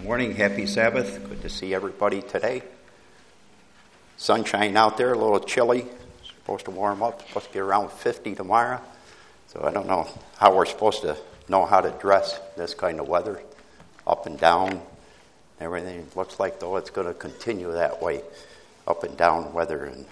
Good morning, happy Sabbath. Good to see everybody today. Sunshine out there, a little chilly. Supposed to warm up, supposed to get around 50 tomorrow. So I don't know how we're supposed to know how to dress this kind of weather, up and down, everything. It looks like, though, it's going to continue that way, up and down weather. And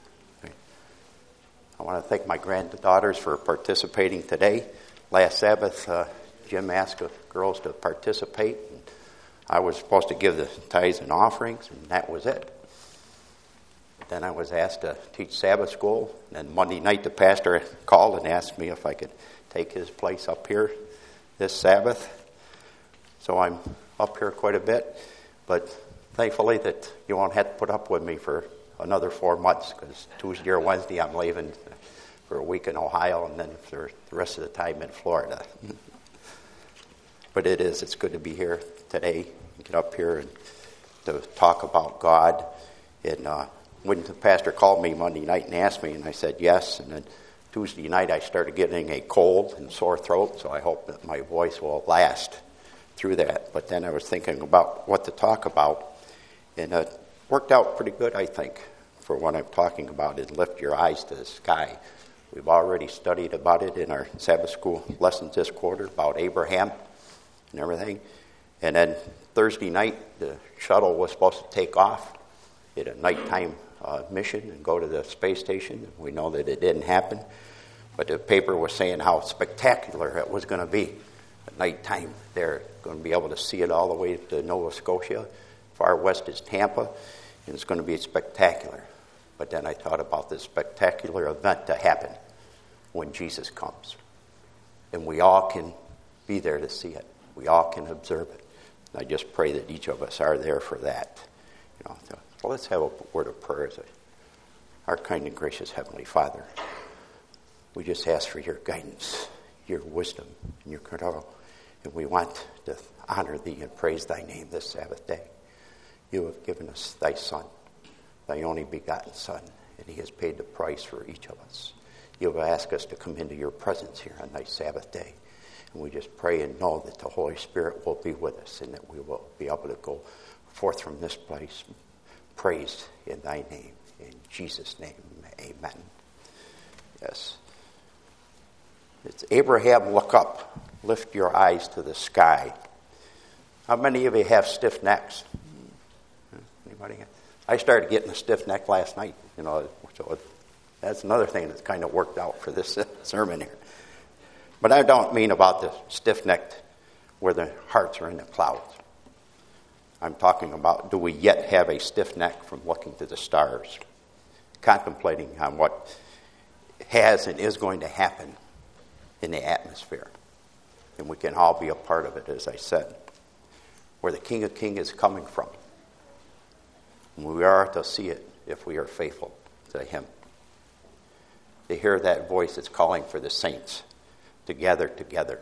I want to thank my granddaughters for participating today. Last Sabbath, Jim asked the girls to participate. I was supposed to give the tithes and offerings, and that was it. Then I was asked to teach Sabbath school, and then Monday night the pastor called and asked me if I could take his place up here this Sabbath. So I'm up here quite a bit, but thankfully that you won't have to put up with me for another 4 months, because Tuesday or Wednesday I'm leaving for a week in Ohio, and then for the rest of the time in Florida. But it's good to be here today, get up here and to talk about God. And when the pastor called me Monday night and asked me, and I said yes, and then Tuesday night I started getting a cold and sore throat, so I hope that my voice will last through that. But then I was thinking about what to talk about, and it worked out pretty good, I think, for what I'm talking about, is lift your eyes to the sky. We've already studied about it in our Sabbath school lessons this quarter, about Abraham and everything. And then Thursday night, the shuttle was supposed to take off, did a nighttime mission and go to the space station. We know that it didn't happen, but the paper was saying how spectacular it was going to be at nighttime. They're going to be able to see it all the way to Nova Scotia. Far west is Tampa, and it's going to be spectacular. But then I thought about this spectacular event to happen when Jesus comes. And we all can be there to see it. We all can observe it. And I just pray that each of us are there for that. So let's have a word of prayer. Our kind and gracious Heavenly Father, we just ask for your guidance, your wisdom, and your control. And we want to honor thee and praise thy name this Sabbath day. You have given us thy Son, thy only begotten Son, and he has paid the price for each of us. You have asked us to come into your presence here on thy Sabbath day. And we just pray and know that the Holy Spirit will be with us and that we will be able to go forth from this place praised in thy name. In Jesus' name, amen. Yes. It's Abraham, look up. Lift your eyes to the sky. How many of you have stiff necks? Anybody? I started getting a stiff neck last night. So that's another thing that's kind of worked out for this sermon here. But I don't mean about the stiff-necked where the hearts are in the clouds. I'm talking about, do we yet have a stiff neck from looking to the stars, contemplating on what has and is going to happen in the atmosphere? And we can all be a part of it, as I said, where the King of Kings is coming from. And we are to see it if we are faithful to him. To hear that voice that's calling for the saints to gather together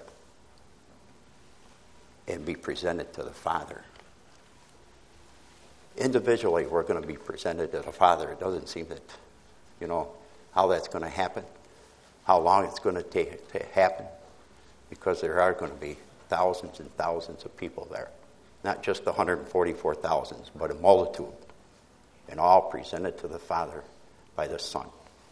and be presented to the Father. Individually, we're going to be presented to the Father. It doesn't seem that, how that's going to happen, how long it's going to take to happen, because there are going to be thousands and thousands of people there. Not just 144,000, but a multitude, and all presented to the Father by the Son.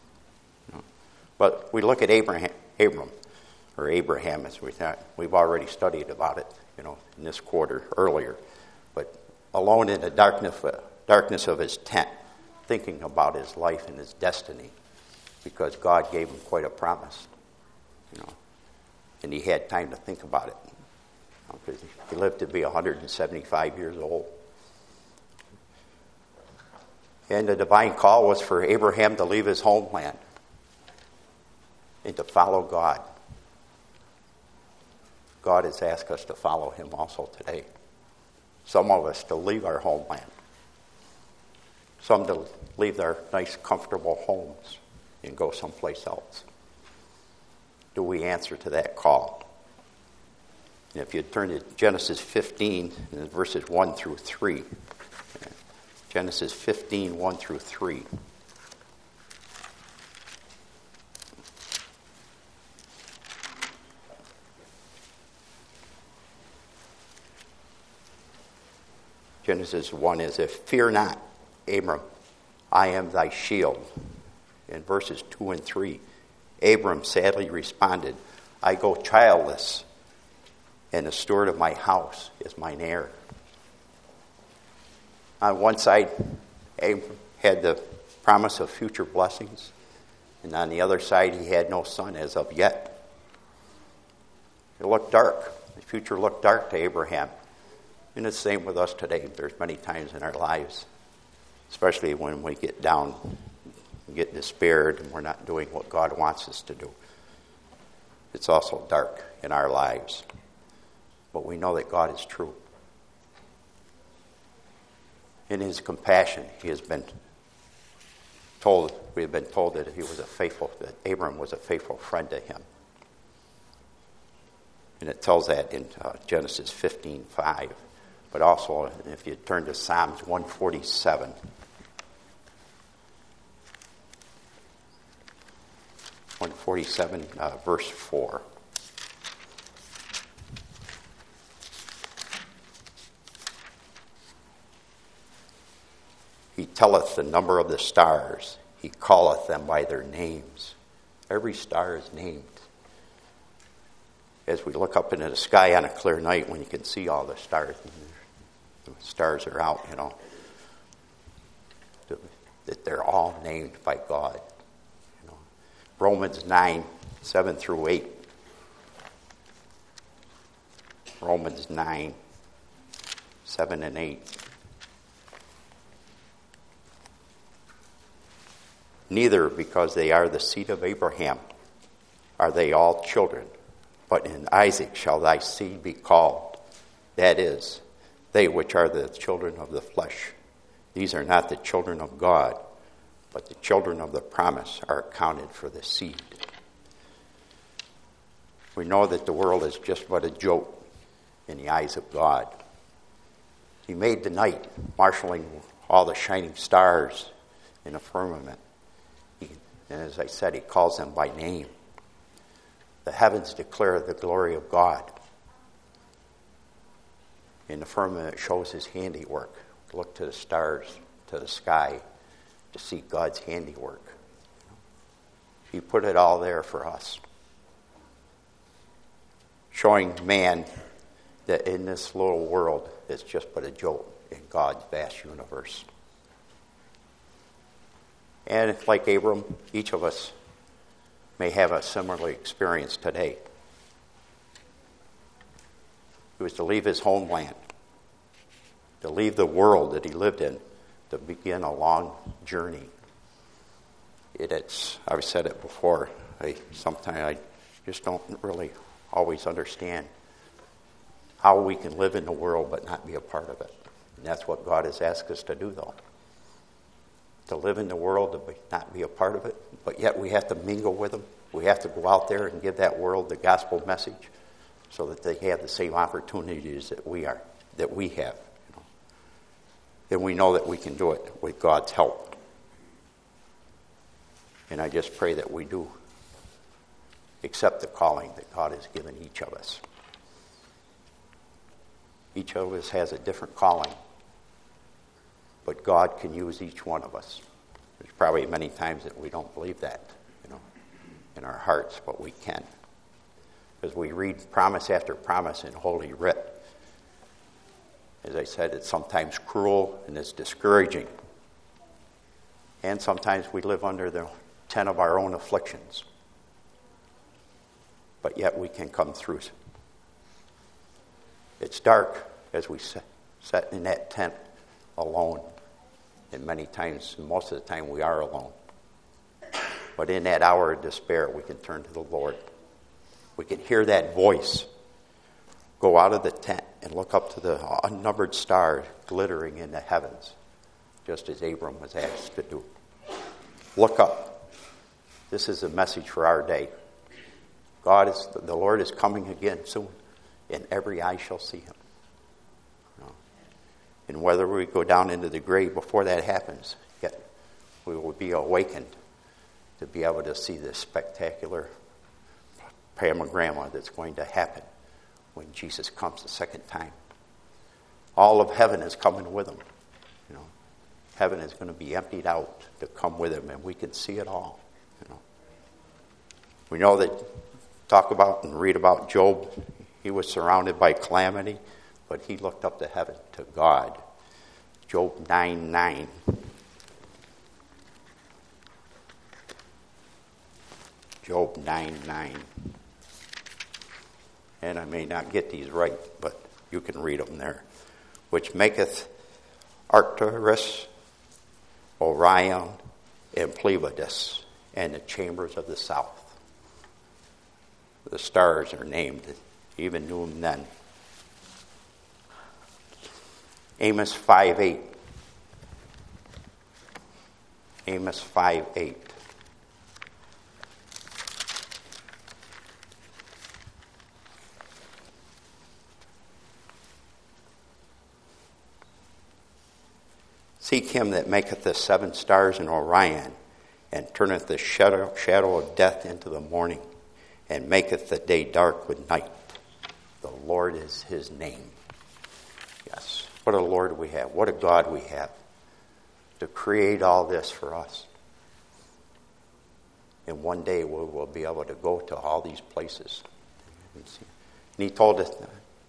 But we look at Abraham, as we thought. We've already studied about it, in this quarter earlier. But alone in the darkness of his tent, thinking about his life and his destiny, because God gave him quite a promise, and he had time to think about it. Because he lived to be 175 years old. And the divine call was for Abraham to leave his homeland and to follow God. God has asked us to follow him also today. Some of us to leave our homeland. Some to leave their nice, comfortable homes and go someplace else. Do we answer to that call? And if you turn to Genesis 15, verses 1 through 3. Genesis 15, 1 through 3. Genesis 1 is, if fear not, Abram, I am thy shield. In verses 2 and 3, Abram sadly responded, I go childless, and the steward of my house is mine heir. On one side, Abram had the promise of future blessings, and on the other side, he had no son as of yet. It looked dark. The future looked dark to Abraham. And it's the same with us today. There's many times in our lives, especially when we get down, we get despaired, and we're not doing what God wants us to do. It's also dark in our lives. But we know that God is true. In his compassion, we have been told that that Abram was a faithful friend to him. And it tells that in Genesis 15:5. But also, if you turn to Psalms 147. Verse 4. He telleth the number of the stars. He calleth them by their names. Every star is named. As we look up into the sky on a clear night when you can see all the stars, the stars are out, that they're all named by God. Romans 9:7-8. Romans 9:7 and 8. Neither, because they are the seed of Abraham, are they all children, but in Isaac shall thy seed be called. That is, they which are the children of the flesh. These are not the children of God, but the children of the promise are accounted for the seed. We know that the world is just but a joke in the eyes of God. He made the night, marshaling all the shining stars in the firmament. And as I said, he calls them by name. The heavens declare the glory of God. In the firmament shows his handiwork. Look to the stars, to the sky, to see God's handiwork. He put it all there for us, showing man that in this little world, it's just but a joke in God's vast universe. And like Abram, each of us may have a similar experience today. He was to leave his homeland, to leave the world that he lived in, to begin a long journey. I've said it before, sometimes I just don't really always understand how we can live in the world but not be a part of it. And that's what God has asked us to do, though. To live in the world, to not be a part of it, but yet we have to mingle with them. We have to go out there and give that world the gospel message so that they have the same opportunities that we have. And we know that we can do it with God's help. And I just pray that we do accept the calling that God has given each of us. Each of us has a different calling. But God can use each one of us. There's probably many times that we don't believe that, in our hearts, but we can. Because we read promise after promise in Holy Writ. As I said, it's sometimes cruel and it's discouraging. And sometimes we live under the tent of our own afflictions. But yet we can come through. It's dark as we sit in that tent alone. And many times, most of the time, we are alone. But in that hour of despair, we can turn to the Lord. We can hear that voice go out of the tent and look up to the unnumbered stars glittering in the heavens, just as Abram was asked to do. Look up. This is a message for our day. The Lord is coming again soon, and every eye shall see him. And whether we go down into the grave before that happens, yet we will be awakened to be able to see this spectacular panorama that's going to happen when Jesus comes the second time. all of heaven is coming with him. You know, heaven is going to be emptied out to come with him, and we can see it all. You know, we know that, talk about and read about Job. He was surrounded by calamity, but he looked up to heaven, to God. Job 9:9. Job 9:9. And I may not get these right, but you can read them there. Which maketh Arcturus, Orion, and Pleiades, and the chambers of the south. The stars are named. He even knew them then. Amos 5:8. Amos 5:8. Seek him that maketh the seven stars in Orion, and turneth the shadow of death into the morning, and maketh the day dark with night. The Lord is his name. Yes, what a Lord we have. What a God we have to create all this for us. And one day we will be able to go to all these places. And he told us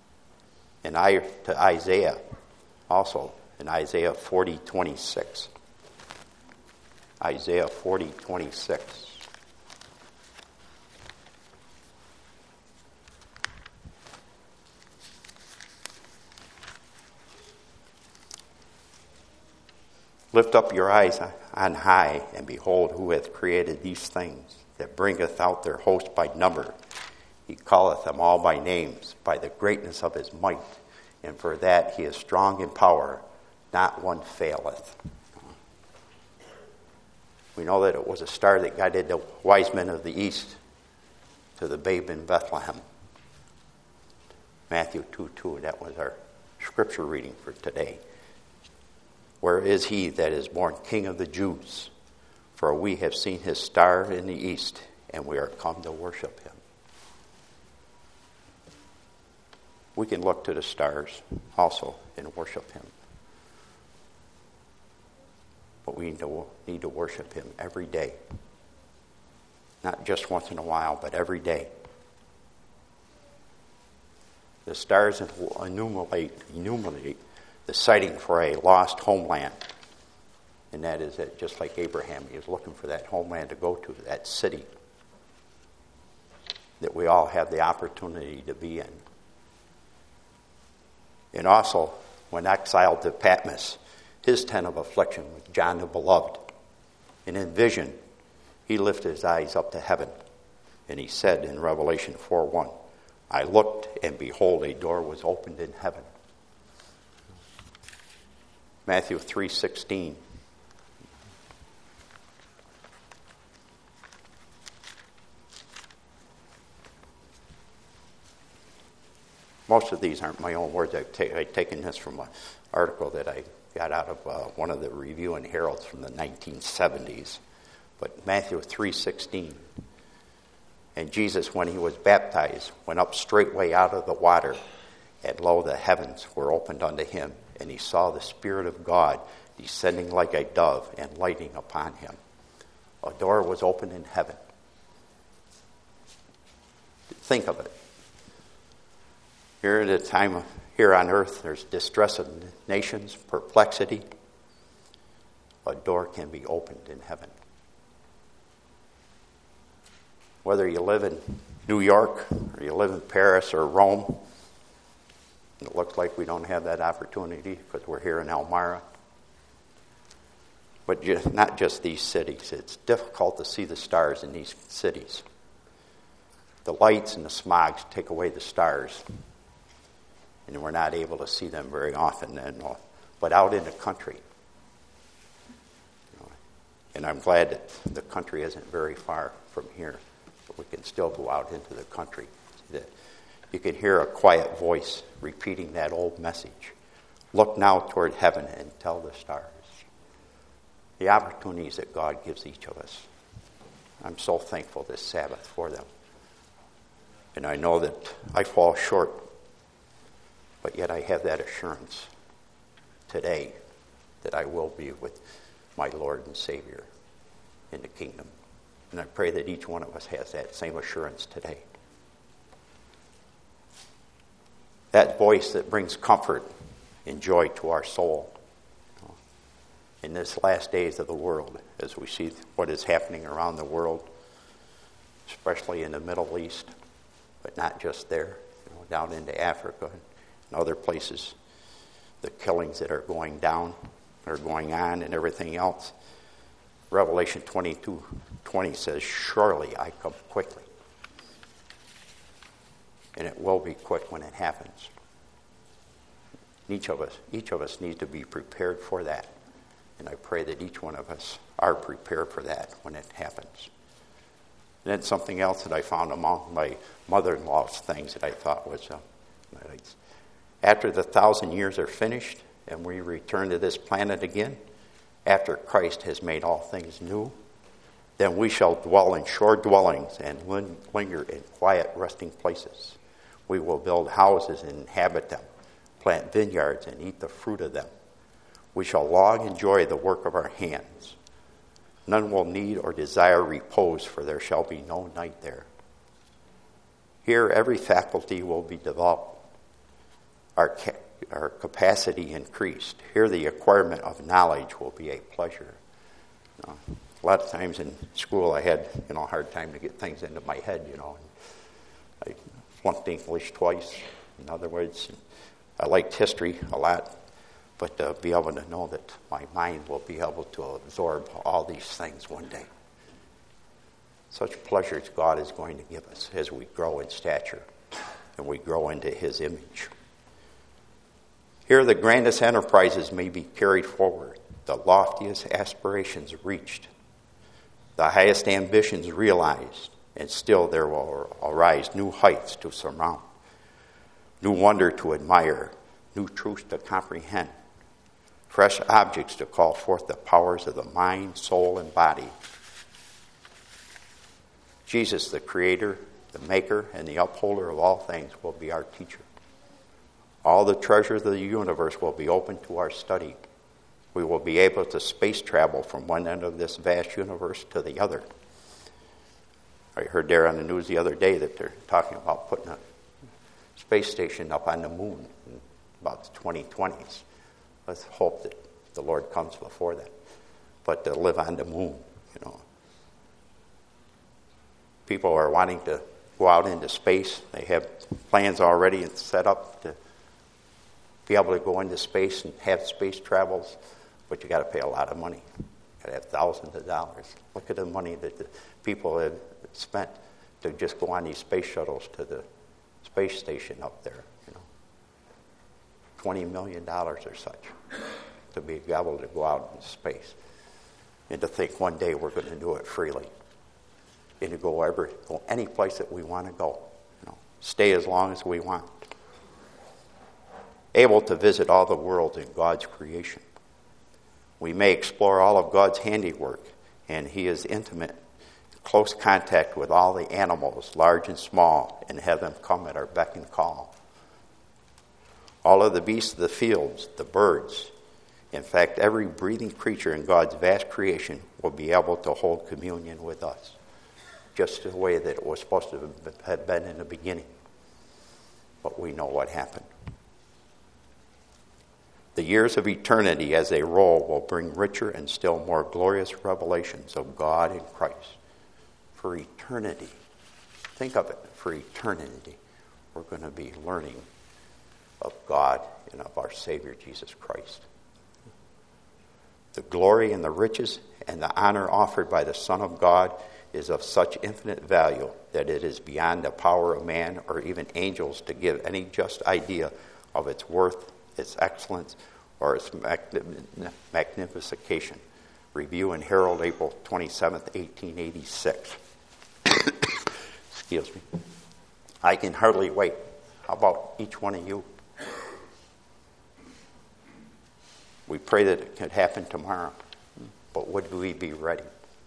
to Isaiah also, in Isaiah 40:26. Isaiah 40:26. Lift up your eyes on high, and behold who hath created these things, that bringeth out their host by number. He calleth them all by names, by the greatness of his might, and for that he is strong in power, not one faileth. We know that it was a star that guided the wise men of the east to the babe in Bethlehem. Matthew 2:2, that was our scripture reading for today. Where is he that is born King of the Jews? For we have seen his star in the east, and we are come to worship him. We can look to the stars also and worship him. But we need to worship him every day. Not just once in a while, but every day. The stars enumerate the sighting for a lost homeland. And that is that just like Abraham, he was looking for that homeland to go to, that city that we all have the opportunity to be in. And also, when exiled to Patmos, his tent of affliction was John the Beloved. And in vision, he lifted his eyes up to heaven. And he said in Revelation 4:1, I looked, and behold, a door was opened in heaven. Matthew 3:16. Most of these aren't my own words. I've taken this from an article that I got out of one of the Review and Heralds from the 1970s. But Matthew 3:16. And Jesus, when he was baptized, went up straightway out of the water, and lo, the heavens were opened unto him, and he saw the Spirit of God descending like a dove and lighting upon him. A door was opened in heaven. Think of it. Here at a time here on earth, there's distress of nations, perplexity. A door can be opened in heaven. Whether you live in New York, or you live in Paris or Rome, it looks like we don't have that opportunity because we're here in Elmira. But not just these cities. It's difficult to see the stars in these cities. The lights and the smogs take away the stars. And we're not able to see them very often. But out in the country, and I'm glad that the country isn't very far from here, but we can still go out into the country. You can hear a quiet voice repeating that old message. Look now toward heaven and tell the stars. The opportunities that God gives each of us. I'm so thankful this Sabbath for them. And I know that I fall short, but yet I have that assurance today that I will be with my Lord and Savior in the kingdom. And I pray that each one of us has that same assurance today. That voice that brings comfort and joy to our soul in this last days of the world, as we see what is happening around the world, especially in the Middle East, but not just there, down into Africa and other places, the killings that are going down, are going on, and everything else. Revelation 22:20 says, "Surely I come quickly." And it will be quick when it happens. Each of us needs to be prepared for that. And I pray that each one of us are prepared for that when it happens. And then something else that I found among my mother-in-law's things that I thought was, after the 1,000 years are finished and we return to this planet again, after Christ has made all things new, then we shall dwell in shore dwellings and linger in quiet resting places. We will build houses and inhabit them, plant vineyards and eat the fruit of them. We shall long enjoy the work of our hands. None will need or desire repose, for there shall be no night there. Here every faculty will be developed, our capacity increased. Here the acquirement of knowledge will be a pleasure. A lot of times in school I had a hard time to get things into my head, I flunked English twice. In other words, I liked history a lot, but to be able to know that my mind will be able to absorb all these things one day. Such pleasures God is going to give us as we grow in stature and we grow into His image. Here the grandest enterprises may be carried forward, the loftiest aspirations reached, the highest ambitions realized, and still there will arise new heights to surmount, new wonder to admire, new truths to comprehend, fresh objects to call forth the powers of the mind, soul, and body. Jesus, the Creator, the Maker, and the Upholder of all things, will be our teacher. All the treasures of the universe will be open to our study. We will be able to space travel from one end of this vast universe to the other. I heard there on the news the other day that they're talking about putting a space station up on the moon in about the 2020s. Let's hope that the Lord comes before that. But to live on the moon, People are wanting to go out into space. They have plans already set up to be able to go into space and have space travels, but you got to pay a lot of money. You got to have thousands of dollars. Look at the money that the people have spent to just go on these space shuttles to the space station up there. $20 million or such to be able to go out in space, and to think one day we're going to do it freely, and to go any place that we want to go. Stay as long as we want. Able to visit all the worlds in God's creation. We may explore all of God's handiwork, and He is intimate, close contact with all the animals, large and small, and have them come at our beck and call. All of the beasts of the fields, the birds, in fact, every breathing creature in God's vast creation will be able to hold communion with us, just the way that it was supposed to have been in the beginning. But we know what happened. The years of eternity as they roll will bring richer and still more glorious revelations of God in Christ. For eternity, think of it, for eternity, we're going to be learning of God and of our Savior Jesus Christ. The glory and the riches and the honor offered by the Son of God is of such infinite value that it is beyond the power of man or even angels to give any just idea of its worth, its excellence, or its magnification. Review in Herald, April 27th, 1886. Excuse me. I can hardly wait. How about each one of you? We pray that it could happen tomorrow, but would we be ready?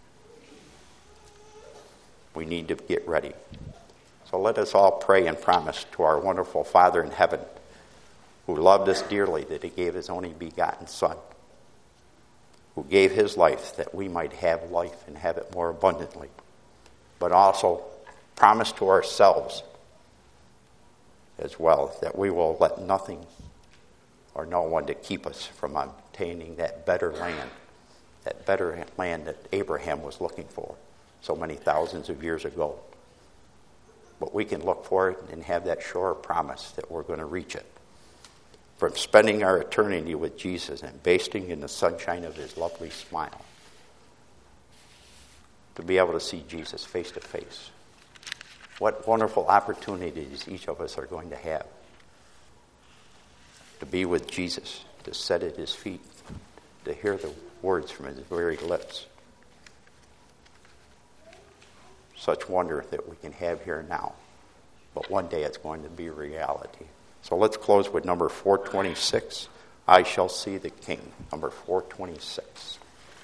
We need to get ready. So let us all pray and promise to our wonderful Father in heaven who loved us dearly, that he gave his only begotten Son, who gave his life that we might have life and have it more abundantly, but also promised to ourselves as well that we will let nothing or no one to keep us from obtaining that better land that Abraham was looking for so many thousands of years ago. But we can look for it and have that sure promise that we're going to reach it. From spending our eternity with Jesus and basking in the sunshine of his lovely smile, to be able to see Jesus face to face. What wonderful opportunities each of us are going to have to be with Jesus, to sit at his feet, to hear the words from his very lips. Such wonder that we can have here now. But one day it's going to be reality. So let's close with number 426. I shall see the King. Number 426.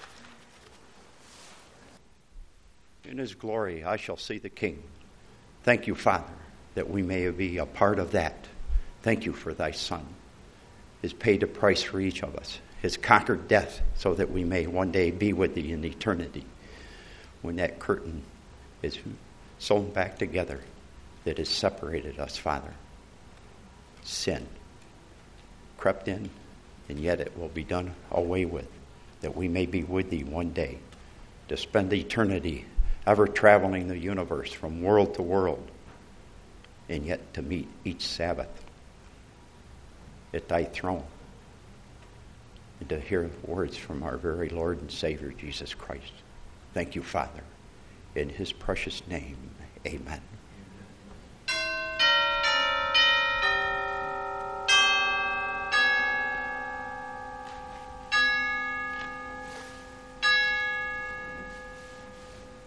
In his glory, I shall see the King. Thank you, Father, that we may be a part of that. Thank you for thy Son. Has paid a price for each of us. Has conquered death so that we may one day be with thee in eternity. When that curtain is sewn back together that has separated us, Father. Sin crept in, and yet it will be done away with, that we may be with thee one day, to spend eternity ever traveling the universe from world to world, and yet to meet each Sabbath at thy throne, and to hear words from our very Lord and Savior, Jesus Christ. Thank you, Father. In his precious name, amen.